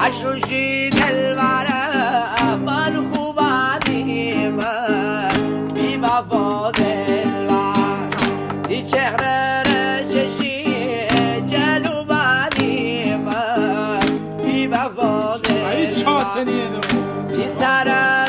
عشوشی دلوره من خوبانی من بی وفا دلوره تی چهره رششی جنوبانی من بی وفا دلوره تی سر